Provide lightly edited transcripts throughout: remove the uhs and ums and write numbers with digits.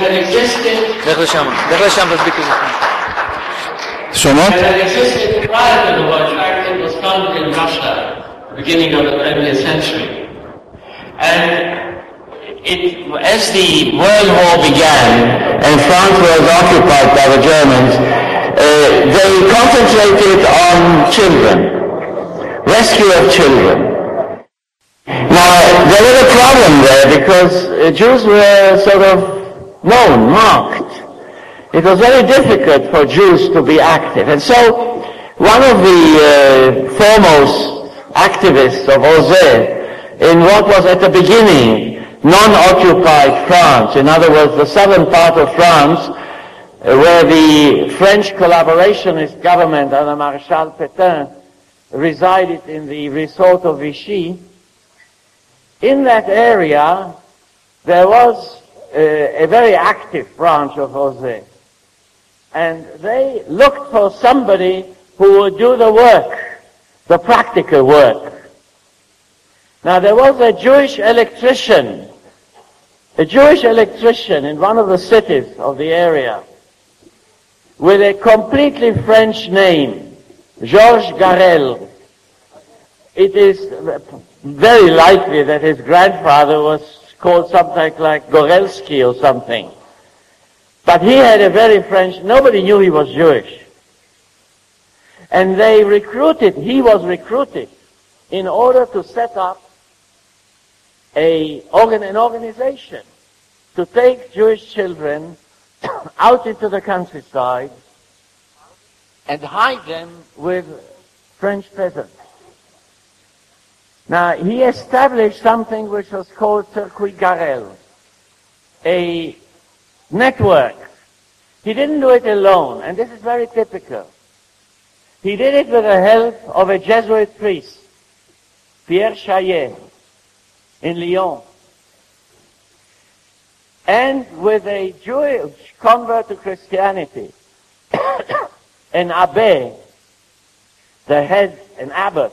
had existed prior to the war. In fact, it was founded in Russia, beginning of the 20th century. And as the World War began and France was occupied by the Germans, they concentrated on children, rescue of children. Now, there was a problem there because Jews were sort of known, marked. It was very difficult for Jews to be active. And so, one of the foremost activists of OSE in what was at the beginning non-occupied France, in other words, the southern part of France, where the French collaborationist government under Marshal Pétain resided in the resort of Vichy, in that area there was a very active branch of OSE. And they looked for somebody who would do the work, the practical work. Now there was a Jewish electrician in one of the cities of the area with a completely French name, Georges Garel. It is very likely that his grandfather was called something like Gorelsky or something. But he had a very French, nobody knew he was Jewish. And he was recruited in order to set up an organization to take Jewish children out into the countryside and hide them with French peasants. Now, he established something which was called Circuit Garel, a network. He didn't do it alone, and this is very typical. He did it with the help of a Jesuit priest, Pierre Chaillet, in Lyon, and with a Jewish convert to Christianity, an abbé, an abbot.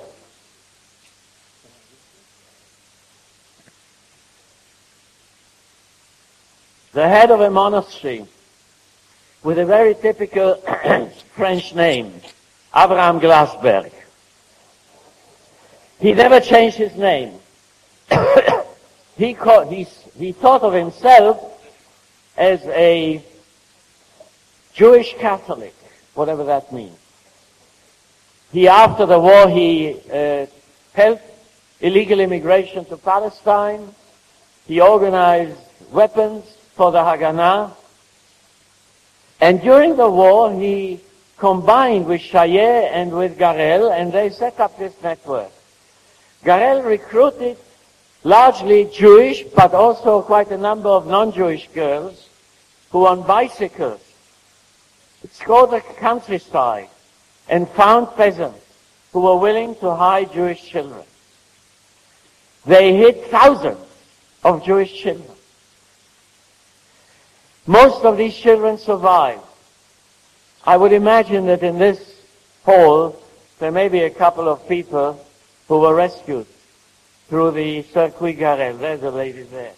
The head of a monastery with a very typical French name, Abraham Glasberg. He never changed his name. He thought of himself as a Jewish Catholic, whatever that means. After the war, he helped illegal immigration to Palestine. He organized weapons for the Haganah. And during the war, he combined with Chaillet and with Garel, and they set up this network. Garel recruited largely Jewish, but also quite a number of non-Jewish girls who on bicycles explored the countryside and found peasants who were willing to hide Jewish children. They hid thousands of Jewish children. Most of these children survived. I would imagine that in this hall there may be a couple of people who were rescued through the Circuit Garel. There's a lady there.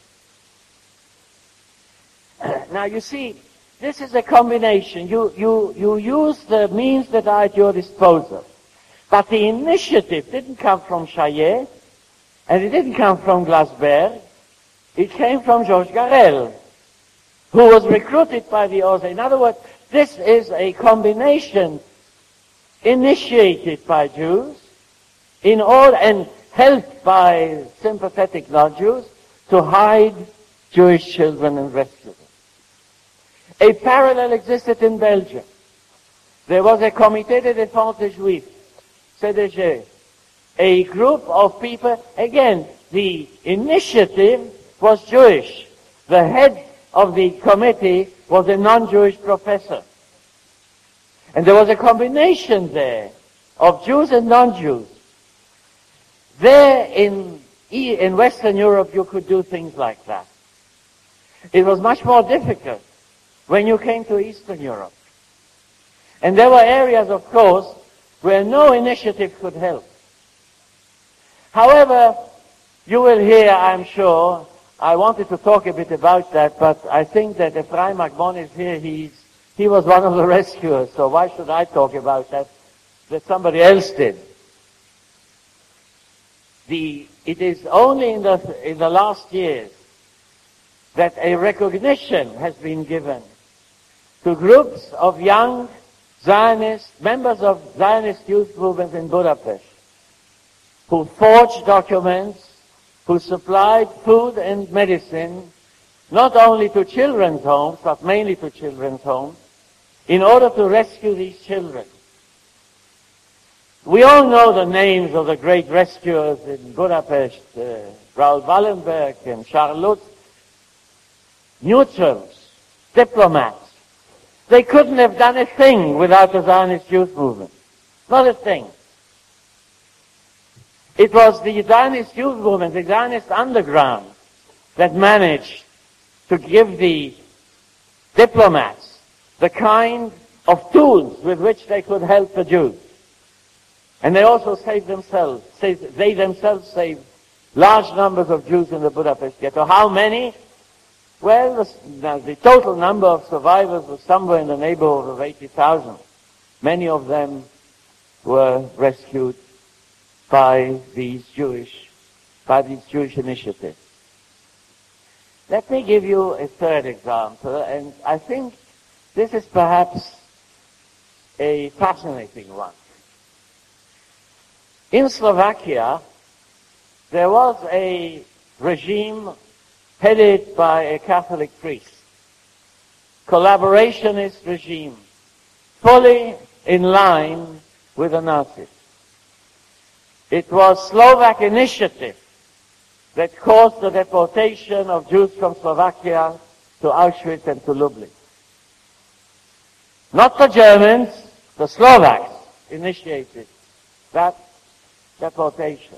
Now you see, this is a combination. You use the means that are at your disposal. But the initiative didn't come from Chaillet, and it didn't come from Glasberg. It came from Georges Garel, who was recruited by the OSE. In other words, this is a combination initiated by Jews in order and helped by sympathetic non-Jews to hide Jewish children and rescue them. A parallel existed in Belgium. There was a Comité de Défense des Juifs, CDG, a group of people. Again, the initiative was Jewish. The head of the committee was a non-Jewish professor. And there was a combination there of Jews and non-Jews. There in Western Europe you could do things like that. It was much more difficult when you came to Eastern Europe. And there were areas, of course, where no initiative could help. However, you will hear, I'm sure, I wanted to talk a bit about that, but I think that Ephraim Magbon is here. He was one of the rescuers, so why should I talk about that somebody else did? It is only in the last years that a recognition has been given to groups of young Zionists, members of Zionist youth movements in Budapest, who forged documents, who supplied food and medicine, not only to children's homes, but mainly to children's homes, in order to rescue these children. We all know the names of the great rescuers in Budapest, Raoul Wallenberg and Charles Lutz, neutrals, diplomats. They couldn't have done a thing without the Zionist youth movement. Not a thing. It was the Zionist youth movement, the Zionist underground, that managed to give the diplomats the kind of tools with which they could help the Jews. And they also saved themselves. They themselves saved large numbers of Jews in the Budapest ghetto. How many? Well, the total number of survivors was somewhere in the neighborhood of 80,000. Many of them were rescued by these Jewish initiatives. Let me give you a third example, and I think this is perhaps a fascinating one. In Slovakia, there was a regime headed by a Catholic priest, collaborationist regime, fully in line with the Nazis. It was Slovak initiative that caused the deportation of Jews from Slovakia to Auschwitz and to Lublin. Not the Germans, the Slovaks initiated that deportation.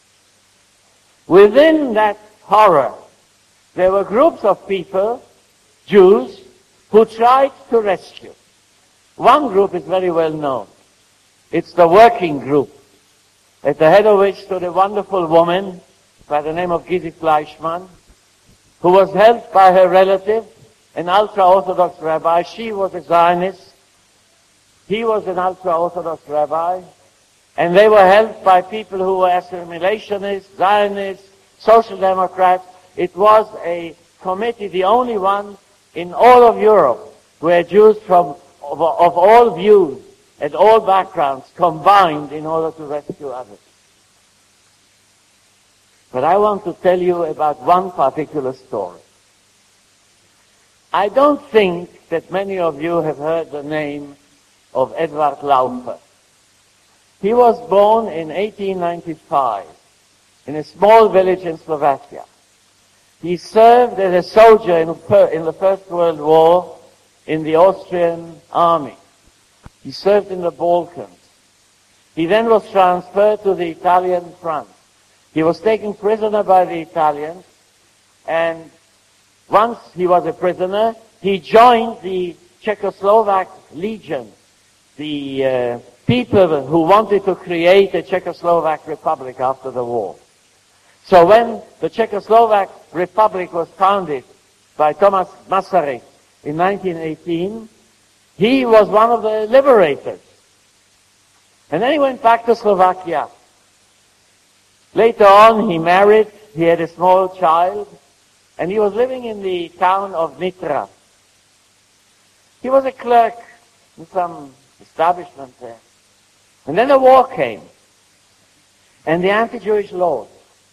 Within that horror, there were groups of people, Jews, who tried to rescue. One group is very well known. It's the working group, at the head of which stood a wonderful woman by the name of Gizi Fleischmann, who was helped by her relative, an ultra-Orthodox rabbi. She was a Zionist. He was an ultra-Orthodox rabbi. And they were helped by people who were assimilationists, Zionists, Social Democrats. It was a committee, the only one in all of Europe, where Jews of all views and all backgrounds combined in order to rescue others. But I want to tell you about one particular story. I don't think that many of you have heard the name of Edward Laufer. He was born in 1895 in a small village in Slovakia. He served as a soldier in the First World War in the Austrian army. He served in the Balkans. He then was transferred to the Italian front. He was taken prisoner by the Italians, and once he was a prisoner, he joined the Czechoslovak Legion, the people who wanted to create a Czechoslovak Republic after the war. So when the Czechoslovak Republic was founded by Thomas Masaryk in 1918, he was one of the liberators. And then he went back to Slovakia. Later on, he married, he had a small child, and he was living in the town of Nitra. He was a clerk in some establishment there. And then the war came, and the anti-Jewish laws.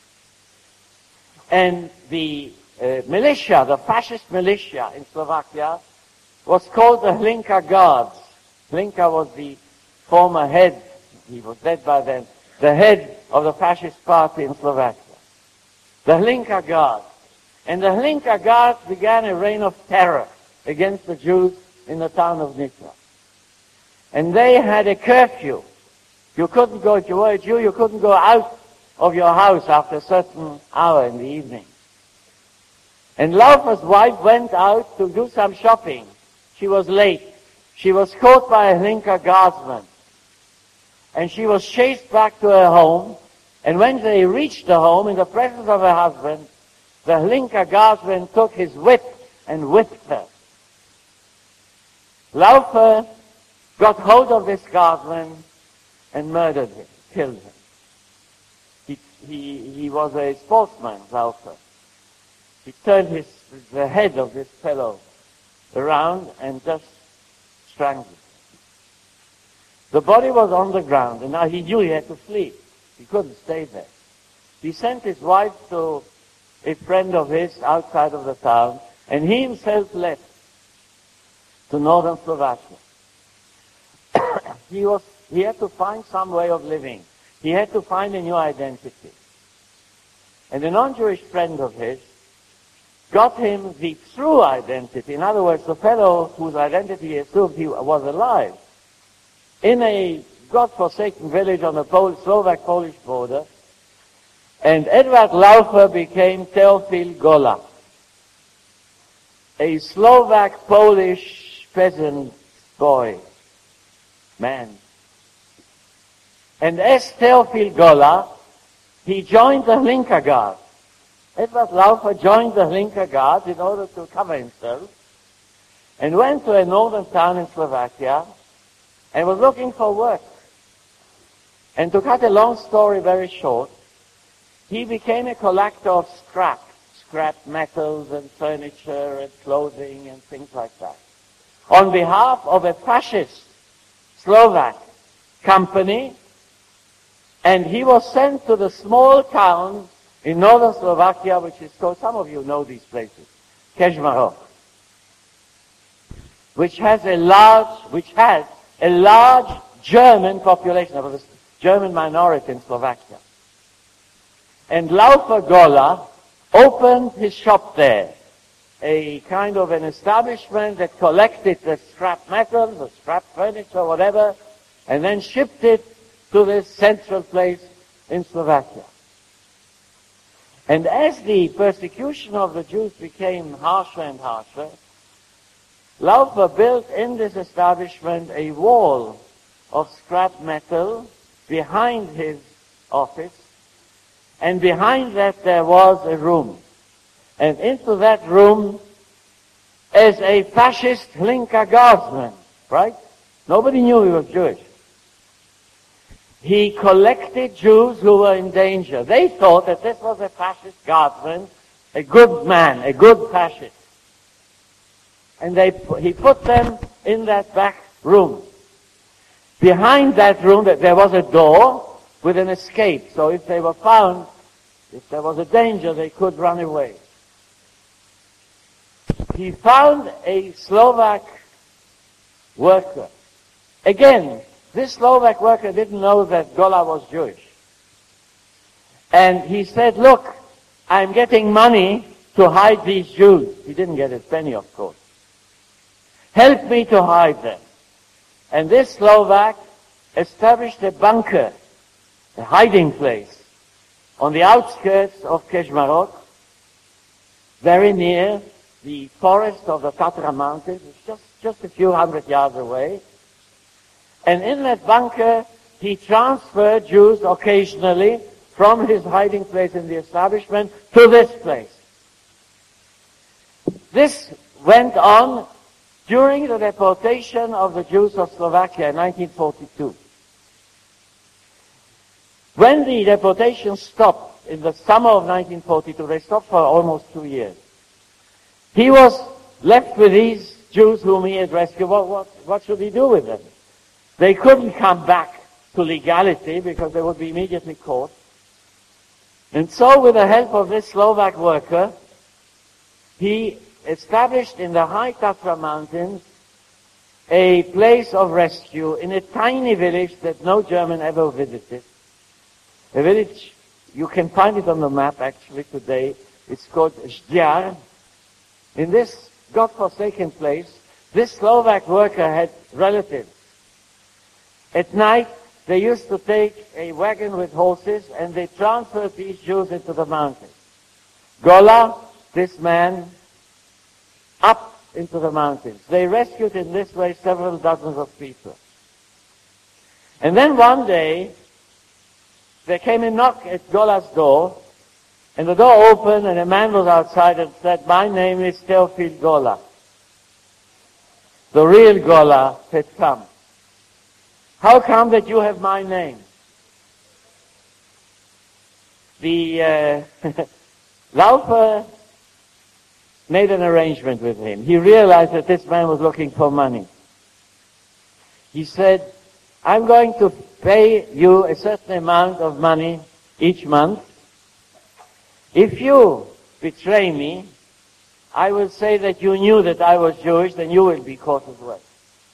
And the militia, the fascist militia in Slovakia, was called the Hlinka Guards. Hlinka was the former head, he was dead by then, the head of the fascist party in Slovakia. The Hlinka Guards. And the Hlinka Guards began a reign of terror against the Jews in the town of Nitra. And they had a curfew. You couldn't go, if you were a Jew, you couldn't go out of your house after a certain hour in the evening. And Laufer's wife went out to do some shopping. She was late. She was caught by a Hlinka guardsman. And she was chased back to her home. And when they reached the home, in the presence of her husband, the Hlinka guardsman took his whip and whipped her. Laufer got hold of this guardsman and murdered him, killed him. He was a sportsman, Laufer. He turned the head of this fellow around and just strangled him. The body was on the ground, and now he knew he had to flee. He couldn't stay there. He sent his wife to a friend of his outside of the town, and he himself left to northern Slovakia. He had to find some way of living. He had to find a new identity. And a non-Jewish friend of his got him the true identity. In other words, the fellow whose identity he assumed he was alive, in a God-forsaken village on the Slovak-Polish border. And Edward Laufer became Teofil Gola, a Slovak-Polish peasant boy, man. And as Teofil Gola, he joined the Hlinka Guard. Edward Laufer joined the Hlinka Guard in order to cover himself and went to a northern town in Slovakia and was looking for work. And to cut a long story very short, he became a collector of scrap metals and furniture and clothing and things like that, on behalf of a fascist Slovak company, and he was sent to the small town in northern Slovakia, which is called, some of you know these places, Kežmarok, which has a large German population. There was a German minority in Slovakia. And Laufer Gola opened his shop there, a kind of an establishment that collected the scrap metals, the scrap furniture, whatever, and then shipped it to this central place in Slovakia. And as the persecution of the Jews became harsher and harsher, Laufer built in this establishment a wall of scrap metal behind his office, and behind that there was a room. And into that room, as a fascist Hlinka guardsman, right? Nobody knew he was Jewish. He collected Jews who were in danger. They thought that this was a fascist guardsman, a good man, a good fascist. And he put them in that back room. Behind that room, there was a door with an escape. So if they were found, if there was a danger, they could run away. He found a Slovak worker. Again, this Slovak worker didn't know that Gola was Jewish. And he said, look, I'm getting money to hide these Jews. He didn't get a penny, of course. Help me to hide them. And this Slovak established a bunker, a hiding place, on the outskirts of Kežmarok, very near the forest of the Tatra Mountains. It's just a few hundred yards away. And in that bunker, he transferred Jews occasionally from his hiding place in the establishment to this place. This went on during the deportation of the Jews of Slovakia in 1942. When the deportation stopped in the summer of 1942, they stopped for almost 2 years. He was left with these Jews whom he had rescued. What should he do with them? They couldn't come back to legality because they would be immediately caught. And so with the help of this Slovak worker, he established in the high Tatra Mountains a place of rescue in a tiny village that no German ever visited. A village, you can find it on the map actually today. It's called Žďar. In this God-forsaken place, this Slovak worker had relatives. At night, they used to take a wagon with horses and they transferred these Jews into the mountains. Gola, this man, up into the mountains. They rescued in this way several dozens of people. And then one day, there came a knock at Gola's door, And the door opened, and a man was outside and said, "My name is Theophil Gola. The real Gola has come. How come that you have my name?" The Laufer made an arrangement with him. He realized that this man was looking for money. He said, "I'm going to pay you a certain amount of money each month. If you betray me, I will say that you knew that I was Jewish, then you will be caught as well."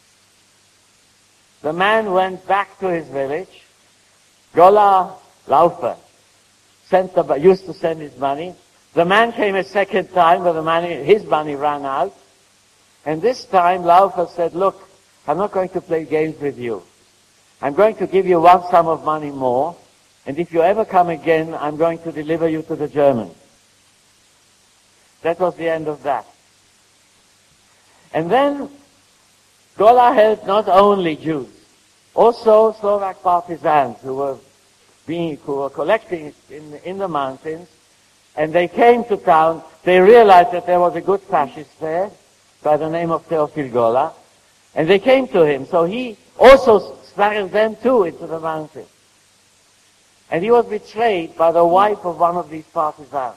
The man went back to his village. Gola Laufer used to send his money. The man came a second time, but his money ran out. And this time Laufer said, "Look, I'm not going to play games with you. I'm going to give you one sum of money more, and if you ever come again, I'm going to deliver you to the Germans." That was the end of that. And then Gola helped not only Jews, also Slovak partisans who were collecting in the mountains, and they came to town. They realized that there was a good fascist there by the name of Theophil Gola, and they came to him. So he also smuggled them too into the mountains. And he was betrayed by the wife of one of these partisans.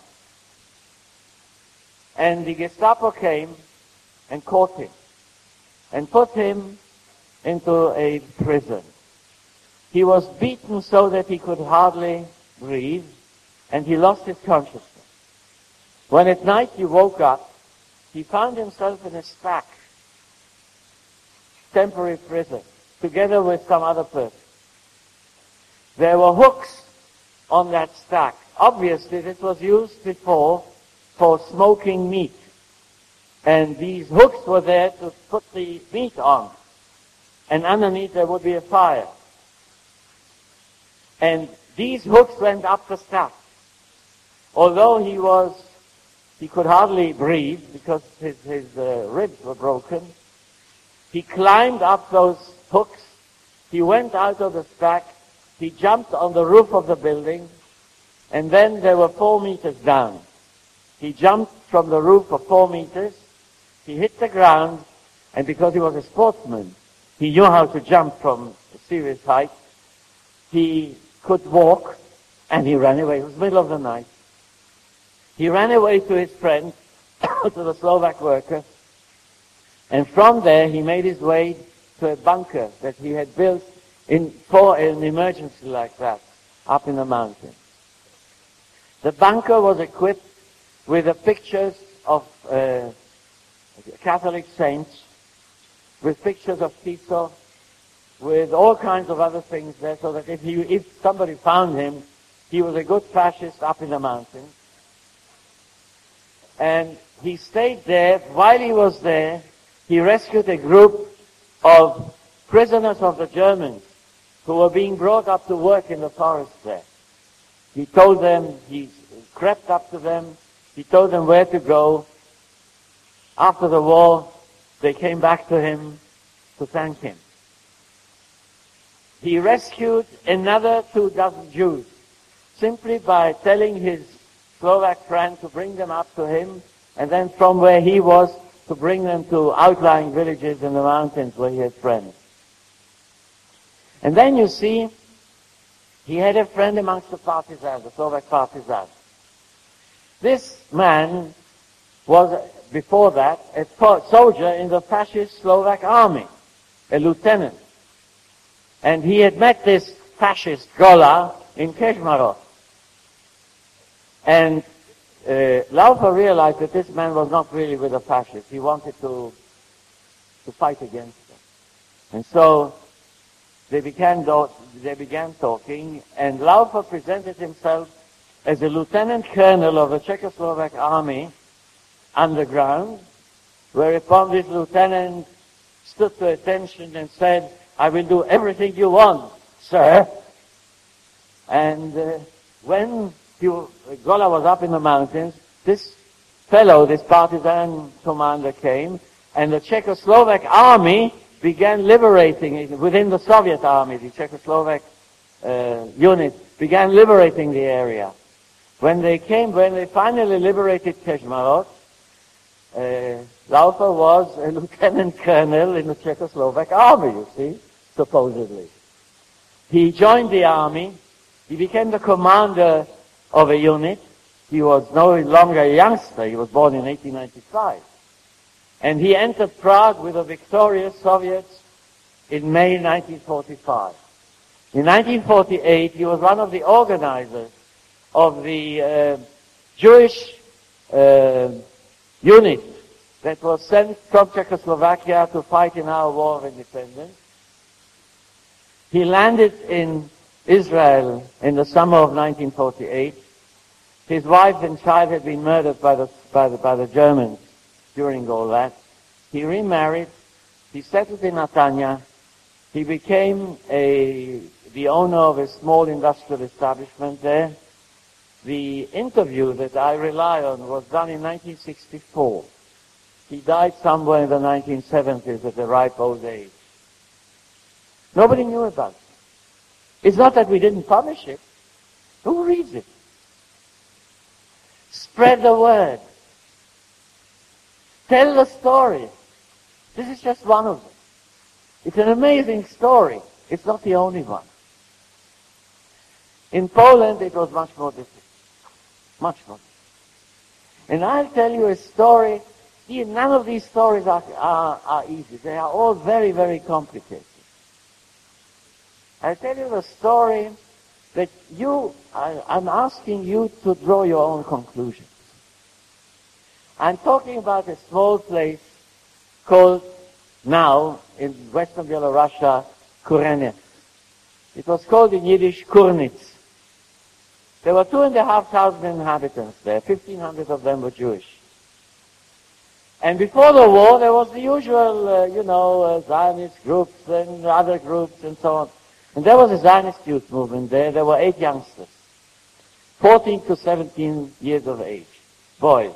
And the Gestapo came and caught him and put him into a prison. He was beaten so that he could hardly breathe, and he lost his consciousness. When at night he woke up, he found himself in a stack, temporary prison, together with some other person. There were hooks on that stack. Obviously, this was used before for smoking meat. And these hooks were there to put the meat on. And underneath there would be a fire. And these hooks went up the stack. Although he could hardly breathe because his ribs were broken, he climbed up those hooks. He went out of the stack. He jumped on the roof of the building. And then there were 4 meters down. He jumped from the roof for 4 meters. He hit the ground. And because he was a sportsman, he knew how to jump from a serious height. He could walk, and he ran away. It was the middle of the night. He ran away to his friend, to the Slovak worker, and from there he made his way to a bunker that he had built for an emergency like that, up in the mountains. The bunker was equipped with the pictures of Catholic saints, with pictures of Tiso, with all kinds of other things there, so that if somebody found him, he was a good fascist up in the mountains. And he stayed there. While he was there, he rescued a group of prisoners of the Germans who were being brought up to work in the forest there. He told them, he crept up to them, he told them where to go. After the war, they came back to him to thank him. He rescued another 24 Jews simply by telling his Slovak friend to bring them up to him, and then from where he was to bring them to outlying villages in the mountains where he had friends. And then you see, he had a friend amongst the partisans, the Slovak partisans. This man was, before that, a soldier in the fascist Slovak army, a lieutenant. And he had met this fascist Gola in Kežmarok. And Laufer realized that this man was not really with the fascists. He wanted to fight against them. And so they began talking, and Laufer presented himself as a lieutenant colonel of the Czechoslovak army underground, whereupon this lieutenant stood to attention and said, "I will do everything you want, sir." And when Gola was up in the mountains, this fellow, this partisan commander came, and the Czechoslovak army began liberating it within the Soviet army. The Czechoslovak unit began liberating the area. When they finally liberated Kežmarok, Laufer was a lieutenant colonel in the Czechoslovak army, you see, supposedly. He joined the army. He became the commander of a unit. He was no longer a youngster. He was born in 1895. And he entered Prague with the victorious Soviets in May 1945. In 1948, he was one of the organizers of the Jewish unit that was sent from Czechoslovakia to fight in our war of independence. He landed in Israel in the summer of 1948. His wife and child had been murdered by the Germans during all that. He remarried. He settled in Natanya. He became the owner of a small industrial establishment there. The interview that I rely on was done in 1964. He died somewhere in the 1970s at a ripe old age. Nobody knew about it. It's not that we didn't publish it. Who reads it? Spread the word. Tell the story. This is just one of them. It's an amazing story. It's not the only one. In Poland, it was much more difficult. Much more difficult. And I'll tell you a story. See, none of these stories are easy. They are all very, very complicated. I'll tell you the story that I'm asking you to draw your own conclusions. I'm talking about a small place called now, in western Belorussia, Kurenets. It was called in Yiddish Kurnitz. There were 2,500 inhabitants there. 1,500 of them were Jewish. And before the war, there was the usual, Zionist groups and other groups and so on. And there was a Zionist youth movement there. There were 8 youngsters, 14 to 17 years of age, boys.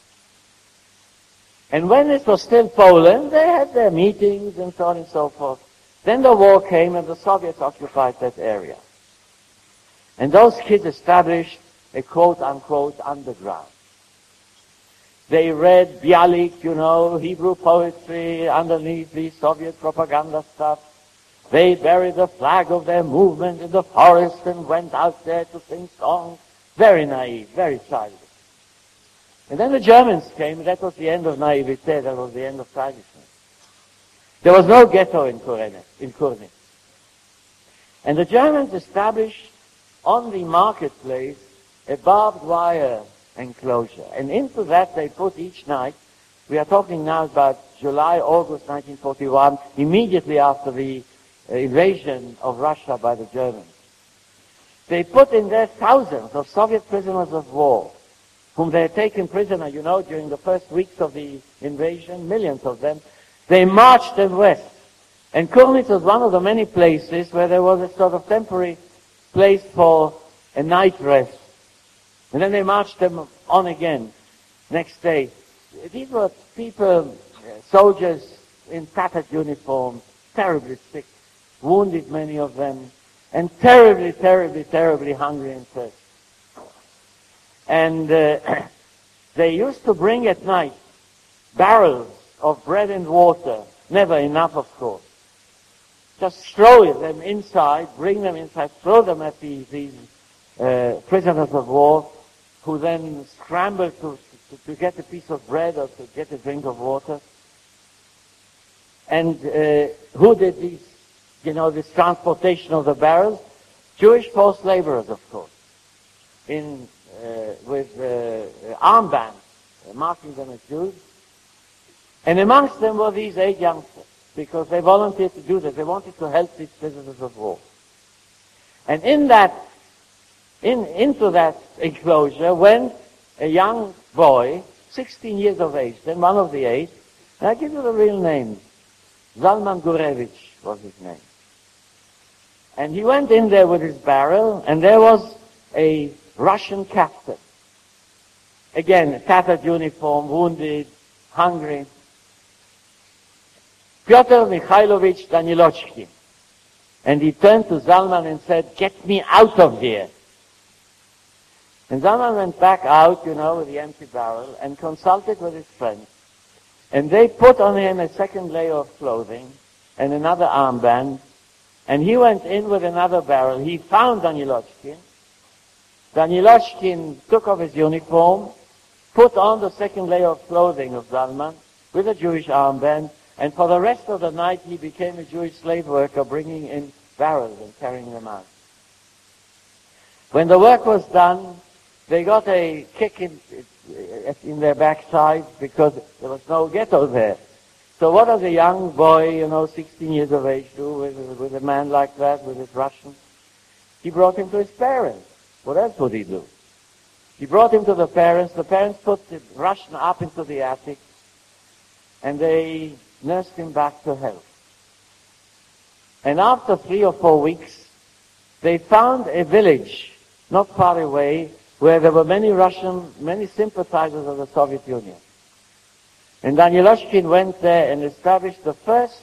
And when it was still Poland, they had their meetings and so on and so forth. Then the war came and the Soviets occupied that area. And those kids established a quote-unquote underground. They read Bialik, Hebrew poetry underneath the Soviet propaganda stuff. They buried the flag of their movement in the forest and went out there to sing songs. Very naive, very childish. And then the Germans came, and that was the end of naivete, that was the end of childishness. There was no ghetto in Kurnitz. And the Germans established on the marketplace a barbed wire enclosure. And into that they put each night, we are talking now about July, August 1941, immediately after the invasion of Russia by the Germans. They put in there thousands of Soviet prisoners of war, whom they had taken prisoner, during the first weeks of the invasion, millions of them. They marched them west. And Kurnitz was one of the many places where there was a sort of temporary place for a night rest. And then they marched them on again next day. These were people, soldiers in tattered uniforms, terribly sick, wounded many of them, and terribly, terribly, terribly hungry and thirsty. And they used to bring at night barrels of bread and water, never enough, of course. Just throw them inside, bring them inside, throw them at these prisoners of war, who then scrambled to get a piece of bread or to get a drink of water. And who did this transportation of the barrels? Jewish forced laborers, of course, with armbands marking them as Jews. And amongst them were these 8 youngsters, because they volunteered to do this. They wanted to help these prisoners of war. And into that enclosure went a young boy, 16 years of age, then one of the 8, and I give you the real name. Zalman Gurevich was his name. And he went in there with his barrel, and there was a Russian captain. Again, a tattered uniform, wounded, hungry. Pyotr Mikhailovich Danilochkin. And he turned to Zalman and said, "Get me out of here." And Zalman went back out, with the empty barrel and consulted with his friends. And they put on him a second layer of clothing and another armband. And he went in with another barrel. He found Danilochkin. Danilochkin took off his uniform, put on the second layer of clothing of Zalman with a Jewish armband, and for the rest of the night he became a Jewish slave worker, bringing in barrels and carrying them out. When the work was done, they got a kick in their backside because there was no ghetto there. So what does a young boy, 16 years of age do with a man like that, with his Russian? He brought him to his parents. What else would he do? He brought him to the parents. The parents put the Russian up into the attic, and they nursed him back to health. And after 3 or 4 weeks, they found a village not far away where there were many sympathizers of the Soviet Union. And Danilochkin went there and established the first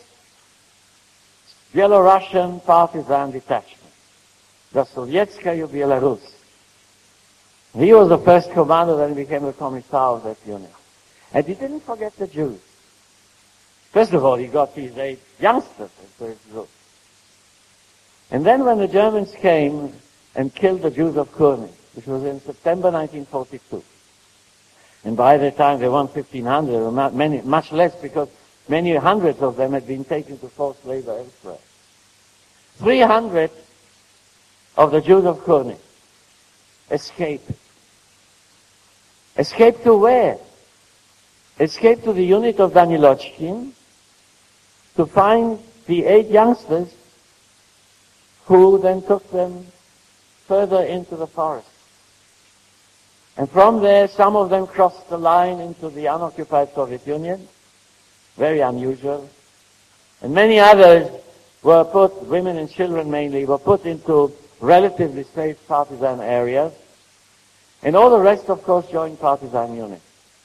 Belarusian partisan detachment, the Sovietskaya Belarus. He was the first commander, then became the commissar of that unit. And he didn't forget the Jews. First of all, he got these 8 youngsters into his group. And then when the Germans came and killed the Jews of Kurny, which was in September 1942, and by the time they won 1,500, there were much less because many hundreds of them had been taken to forced labor elsewhere. 300 of the Jews of Kurny escaped. Escaped to where? Escaped to the unit of Danilochkin to find the 8 youngsters who then took them further into the forest. And from there, some of them crossed the line into the unoccupied Soviet Union, very unusual. And many others were put, women and children mainly, were put into relatively safe partisan areas. And all the rest, of course, joined partisan units.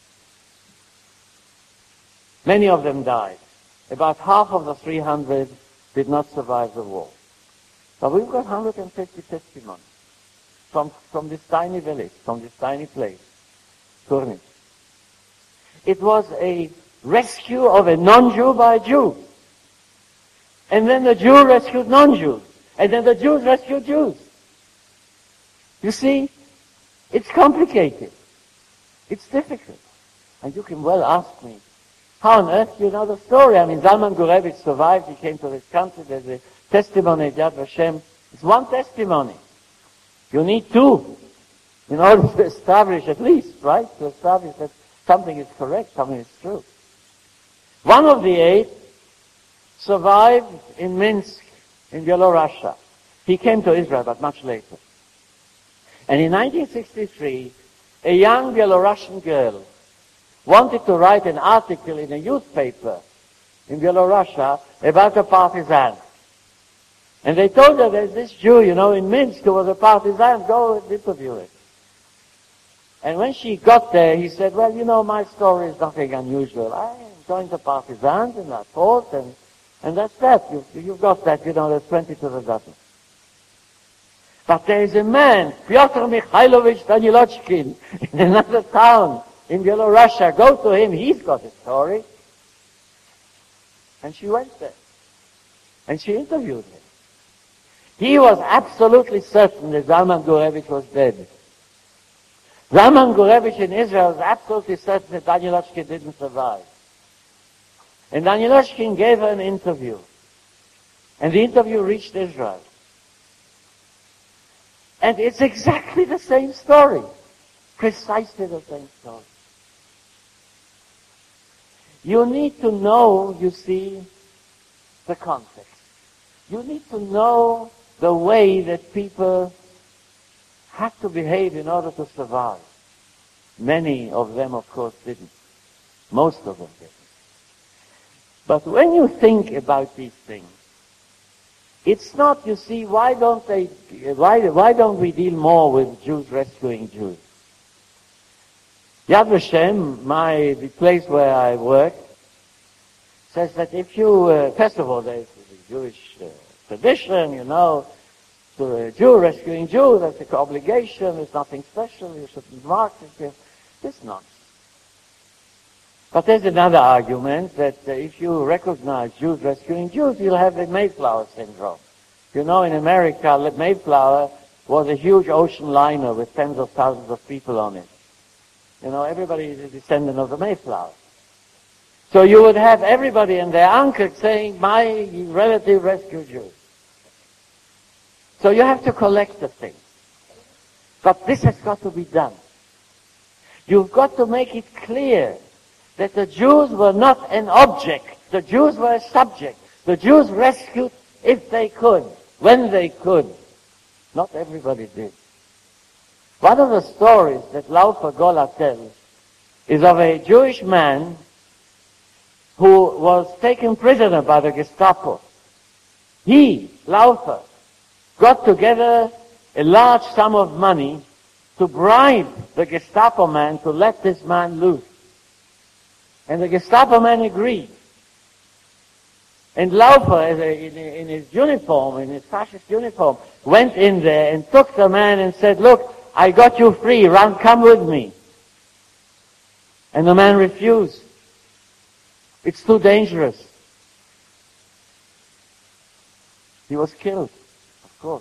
Many of them died. About half of the 300 did not survive the war. But we've got 150 testimonies from this tiny village, from this tiny place, Kurny. It was a rescue of a non-Jew by a Jew. And then the Jew rescued non-Jews. And then the Jews rescued Jews. You see, it's complicated. It's difficult. And you can well ask me, how on earth do you know the story? I mean, Zalman Gurevich survived. He came to this country. There's a testimony at Yad Vashem. It's one testimony. You need 2 in order to establish, at least, right? To establish that something is correct, something is true. One of the 8 survived in Minsk, in Belorussia. He came to Israel, but much later. And in 1963, a young Belarusian girl wanted to write an article in a newspaper in Belorussia about a partisan. And they told her there's this Jew, in Minsk who was a partisan, go and interview it. And when she got there, he said, well, my story is nothing unusual. I joined the partisans and I fought, and that's that. You've got that, there's 20 to the dozen. But there is a man, Pyotr Mikhailovich Danilochkin, in another town in Belorussia. Go to him, he's got a story. And she went there. And she interviewed him. He was absolutely certain that Zalman Gurevich was dead. Zalman Gurevich in Israel was absolutely certain that Danilochkin didn't survive. And Danilochkin gave her an interview. And the interview reached Israel. And it's exactly the same story. Precisely the same story. You need to know, you see, the context. You need to know the way that people have to behave in order to survive. Many of them, of course, didn't. Most of them didn't. But when you think about these things, it's not, you see, why don't we deal more with Jews rescuing Jews? Yad Vashem, the place where I work, says that if you, first of all, there's the Jewish tradition, to a Jew rescuing Jew, that's an obligation, there's nothing special, you shouldn't mark it. This nonsense. But there's another argument that if you recognize Jews rescuing Jews, you'll have the Mayflower syndrome. You know, in America, the Mayflower was a huge ocean liner with tens of thousands of people on it. You know, everybody is a descendant of the Mayflower. So you would have everybody and their uncle saying, my relative rescued Jews. So you have to collect the things. But this has got to be done. You've got to make it clear that the Jews were not an object. The Jews were a subject. The Jews rescued if they could, when they could. Not everybody did. One of the stories that Laufer Gola tells is of a Jewish man who was taken prisoner by the Gestapo. He, Laufer, got together a large sum of money to bribe the Gestapo man to let this man loose. And the Gestapo man agreed. And Laufer, in his uniform, in his fascist uniform, went in there and took the man and said, look, I got you free, come with me. And the man refused. It's too dangerous. He was killed, of course.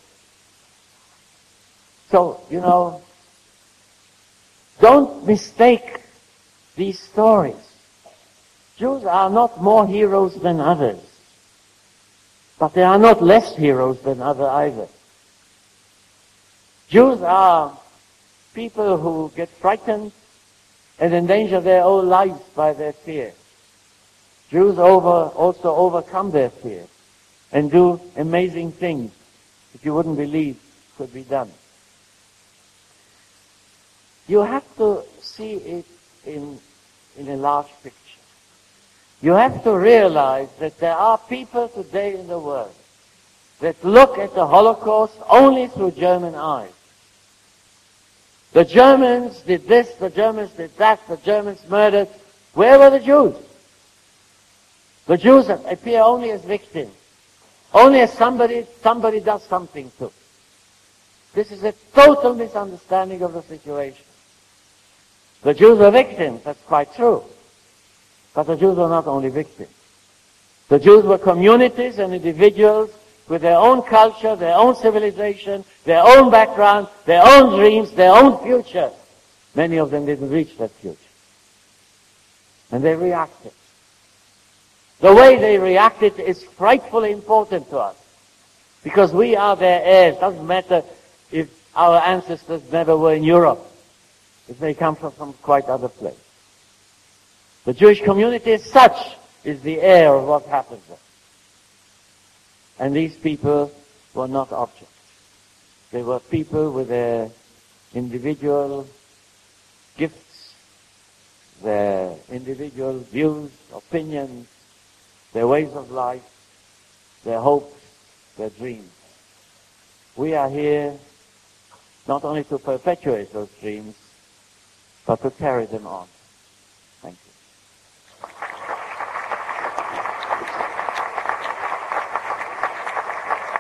So, you know, don't mistake these stories. Jews are not more heroes than others. But they are not less heroes than others either. Jews are people who get frightened and endanger their own lives by their fear. Jews also overcome their fear and do amazing things that you wouldn't believe could be done. You have to see it in a large picture. You have to realize that there are people today in the world that look at the Holocaust only through German eyes. The Germans did this, the Germans did that, the Germans murdered. Where were the Jews? The Jews appear only as victims. Only as somebody does something to. This is a total misunderstanding of the situation. The Jews were victims, that's quite true. But the Jews were not only victims. The Jews were communities and individuals with their own culture, their own civilization, their own background, their own dreams, their own future. Many of them didn't reach that future. And they reacted. The way they reacted is frightfully important to us. Because we are their heirs. Doesn't matter if our ancestors never were in Europe. If they come from some quite other place. The Jewish community as such is the heir of what happens there. And these people were not objects. They were people with their individual gifts, their individual views, opinions, their ways of life, their hopes, their dreams. We are here not only to perpetuate those dreams, but to carry them on. Thank you.